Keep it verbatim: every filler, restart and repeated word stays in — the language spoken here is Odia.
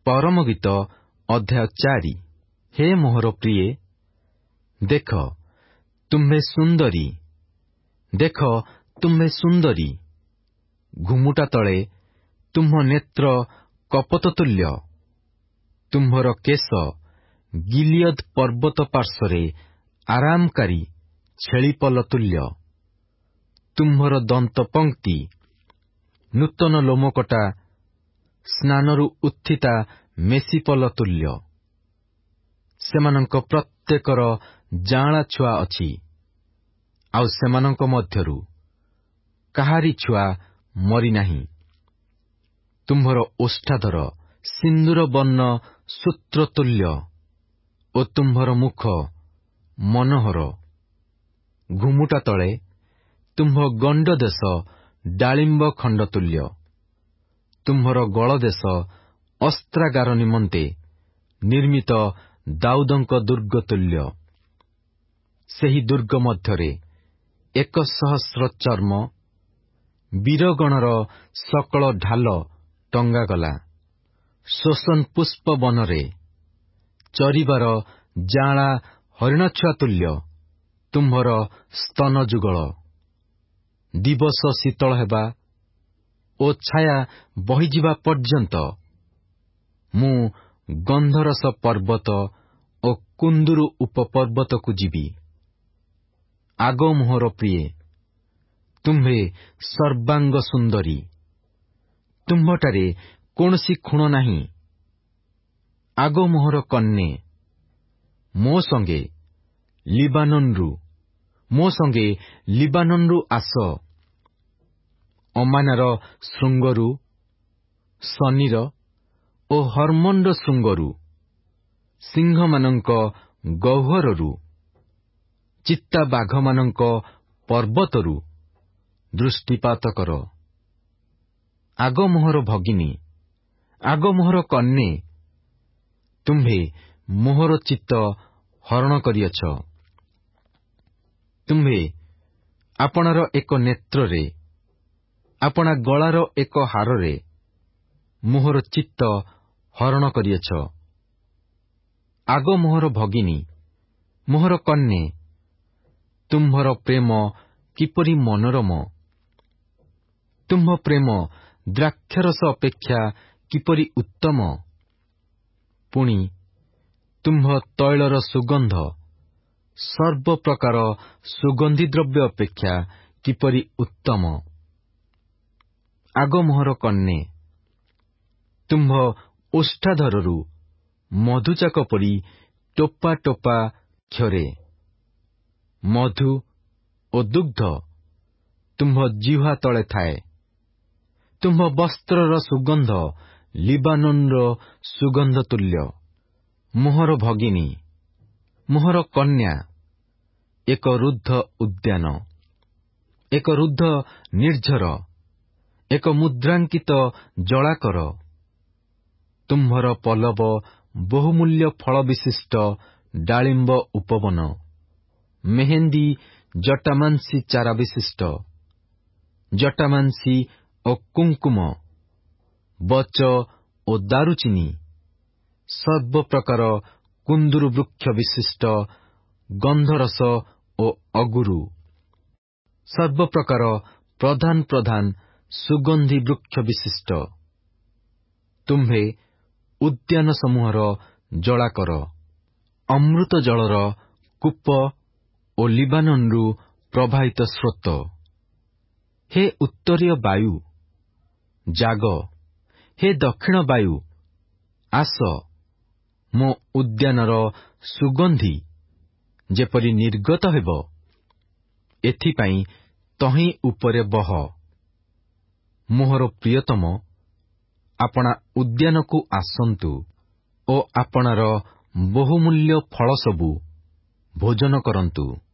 ପରମ ଗୀତ ଅଧ୍ୟାୟ ଚାରି। ହେ ମୋହର ପ୍ରିୟେ, ଦେଖ ତୁମ୍ଭେ ସୁନ୍ଦରୀ, ଦେଖ ତୁମ୍ଭେ ସୁନ୍ଦରୀ। ଘୁମୁଟା ତଳେ ତୁମ୍ଭ ନେତ୍ର କପୋତ ତୁଲ୍ୟ। ତୁମ୍ଭର କେଶ ଗିଲିୟଦ ପର୍ବତ ପାର୍ଶ୍ୱରେ ଆରାମକାରୀ ଛେଳିପଲ ତୁଲ୍ୟ। ତୁମ୍ଭର ଦନ୍ତ ପଙ୍କ୍ତି ନୂତନ ଲୋମକଟା ସ୍ନାନରୁ ଉତ୍ଥିତା ମେସିପଲ ତୁଲ୍ୟ। ସେମାନଙ୍କ ପ୍ରତ୍ୟେକର ଯାଆଁଳା ଛୁଆ ଅଛି, ଆଉ ସେମାନଙ୍କ ମଧ୍ୟରୁ କାହାରି ଛୁଆ ମରିନାହିଁ। ତୁମ୍ଭର ଓଷ୍ଠାଧର ସିନ୍ଦୂର ବର୍ଣ୍ଣ ସୂତ୍ର ତୁଲ୍ୟ ଓ ତୁମ୍ଭର ମୁଖ ମନୋହର। ଘୁମୁଟା ତଳେ ତୁମ୍ଭ ଗଣ୍ଡ ଦେଶ ଡାଳିମ୍ବ ଖଣ୍ଡ ତୁଲ୍ୟ। ତୁମ୍ଭର ଗଳଦେଶ ଅସ୍ତ୍ରାଗାର ନିମନ୍ତେ ନିର୍ମିତ ଦାଉଦଙ୍କ ଦୁର୍ଗ ତୁଲ୍ୟ। ସେହି ଦୁର୍ଗ ମଧ୍ୟରେ ଏକ ସହସ୍ର ଚର୍ମ ବୀରଗଣର ସକଳ ଢାଲ ଟଙ୍ଗାଗଲା। ଶୋଷନ ପୁଷ୍ପ ବନରେ ଚରିବାର ଯାଆଁଳା ହରିଣଛୁଆ ତୁଲ୍ୟ ତୁମ୍ଭର ସ୍ତନ ଯୁଗଳ। ଦିବସ ଶୀତଳ ହେବା ଓ ଛାୟା ବହିଯିବା ପର୍ଯ୍ୟନ୍ତ ମୁଁ ଗନ୍ଧରସ ପର୍ବତ ଓ କୁନ୍ଦୁରୁ ଉପପର୍ବତକୁ ଯିବି। ଆଗ ମୋହର ପ୍ରିୟେ, ତୁମ୍ଭେ ସର୍ବାଙ୍ଗ ସୁନ୍ଦରୀ, ତୁମ୍ଭଠାରେ କୌଣସି ଖୁଣ ନାହିଁ। ଆଗ ମୋହର କନ୍ୟେ, ମୋ ସଙ୍ଗେ ଲିବାନୋନରୁ ମୋ ସଙ୍ଗେ ଲିବାନୋନରୁ ଆସ। ଅମାନାର ଶୃଙ୍ଗରୁ, ଶନିର ଓ ହର୍ମୋନ୍ର ଶୃଙ୍ଗରୁ, ସିଂହମାନଙ୍କ ଗହ୍ୱରରୁ, ଚିତାବାଘମାନଙ୍କ ପର୍ବତରୁ ଦୃଷ୍ଟିପାତ କର। ଆଗ ମୋହର ଭଗିନୀ, ଆଗ ମୋହର କନ୍ୟେ, ତୁମ୍ଭେ ମୋହର ଚିତ୍ତ ହରଣ କରିଅଛ। ତୁମ୍ଭେ ଆପଣାର ଏକ ନେତ୍ରରେ, ଆପଣା ଗଳାର ଏକ ହାରରେ ମୋହର ଚିତ୍ତ ହରଣ କରିଅଛ। ଆଗ ମୋହର ଭଗିନୀ, ମୋହର କନ୍ୟେ, ତୁମ୍ଭର ପ୍ରେମ କିପରି ମନୋରମ! ତୁମ୍ଭ ପ୍ରେମ ଦ୍ରାକ୍ଷରସ ଅପେକ୍ଷା କିପରି ଉତ୍ତମ! ପୁଣି ତୁମ୍ଭ ତୈଳର ସୁଗନ୍ଧ ସର୍ବପ୍ରକାର ସୁଗନ୍ଧି ଦ୍ରବ୍ୟ ଅପେକ୍ଷା କିପରି ଉତ୍ତମ! ଆଗ ମୋହର କନ୍ୟେ, ତୁମ୍ଭ ଓଷ୍ଠାଧରରୁ ମଧୁଚାକ ପରି ଟୋପା ଟୋପା କ୍ଷରେ। ମଧୁ ଓ ଦୁଗ୍ଧ ତୁମ୍ଭ ଜିହ୍ୱା ତଳେ ଥାଏ। ତୁମ୍ଭ ବସ୍ତ୍ରର ସୁଗନ୍ଧ ଲିବାନୋନର ସୁଗନ୍ଧ ତୁଲ୍ୟ। ମୋହର ଭଗିନୀ, ମୋହର କନ୍ୟା, ଏକ ରୁଦ୍ଧ ଉଦ୍ୟାନ, ଏକ ରୁଦ୍ଧ ନିର୍ଝର, ଏକ ମୁଦ୍ରାଙ୍କିତ ଜଳାକର। ତୁମ୍ଭର ପଲ୍ଲବ ବହୁମୂଲ୍ୟ ଫଳ ବିଶିଷ୍ଟ ଡାଳିମ୍ବ ଉପବନ, ମେହେନ୍ଦୀ ଜଟାମାଂସୀ ଚାରା ବିଶିଷ୍ଟ। ଜଟାମାଂସୀ ଓ କୁଙ୍କୁମ, ବଚ ଓ ଦାରୁଚିନି, ସର୍ବପ୍ରକାର କୁନ୍ଦୁରୁ ବୃକ୍ଷ ବିଶିଷ୍ଟ ଗନ୍ଧରସ ଓ ଅଗୁରୁ, ସର୍ବପ୍ରକାର ପ୍ରଧାନ ପ୍ରଧାନ ସୁଗନ୍ଧି ବୃକ୍ଷ ବିଶିଷ୍ଟ। ତୁମ୍ଭେ ଉଦ୍ୟାନ ସମୂହର ଜଳାକର, ଅମୃତ ଜଳର କୂପ ଓ ଲିବାନୋନରୁ ପ୍ରବାହିତ ସ୍ରୋତ। ହେ ଉତ୍ତରୀୟ ବାୟୁ, ଜାଗ। ହେ ଦକ୍ଷିଣ ବାୟୁ, ଆସ। ମୋ ଉଦ୍ୟାନର ସୁଗନ୍ଧି ଯେପରି ନିର୍ଗତ ହେବ, ଏଥିପାଇଁ ତହିଁ ଉପରେ ବହ। ମୋହର ପ୍ରିୟତମ, ଆପଣା ଉଦ୍ୟାନକୁ ଆସନ୍ତୁ ଓ ଆପଣାର ବହୁମୂଲ୍ୟ ଫଳ ସବୁ ଭୋଜନ କରନ୍ତୁ।